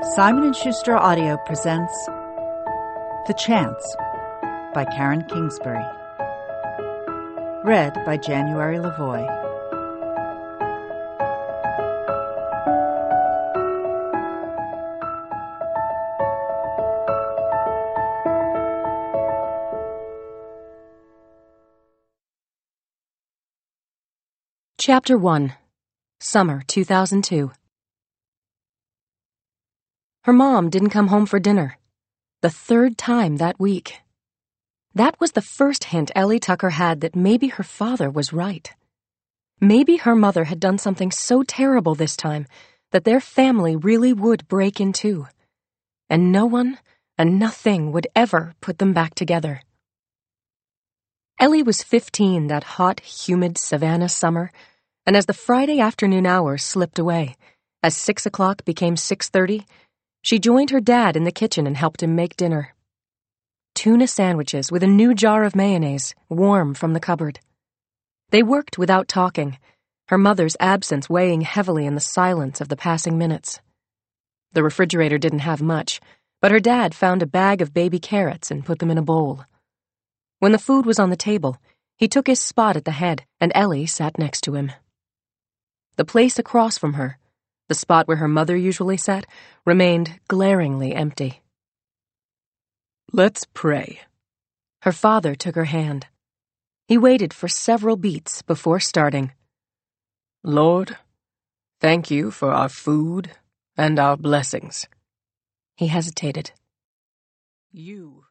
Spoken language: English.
Simon & Schuster Audio presents The Chance by Karen Kingsbury. Read by January Lavoie. Chapter 1. Summer 2002. Her mom didn't come home for dinner. The third time that week. That was the first hint Ellie Tucker had that maybe her father was right. Maybe her mother had done something so terrible this time that their family really would break in two. And no one and nothing would ever put them back together. Ellie was 15 that hot, humid Savannah summer, and as the Friday afternoon hours slipped away, as 6 o'clock became 6:30, she joined her dad in the kitchen and helped him make dinner. Tuna sandwiches with a new jar of mayonnaise, warm from the cupboard. They worked without talking, her mother's absence weighing heavily in the silence of the passing minutes. The refrigerator didn't have much, but her dad found a bag of baby carrots and put them in a bowl. When the food was on the table, he took his spot at the head, and Ellie sat next to him. The place across from her, the spot where her mother usually sat, remained glaringly empty. "Let's pray." Her father took her hand. He waited for several beats before starting. "Lord, thank you for our food and our blessings." He hesitated. You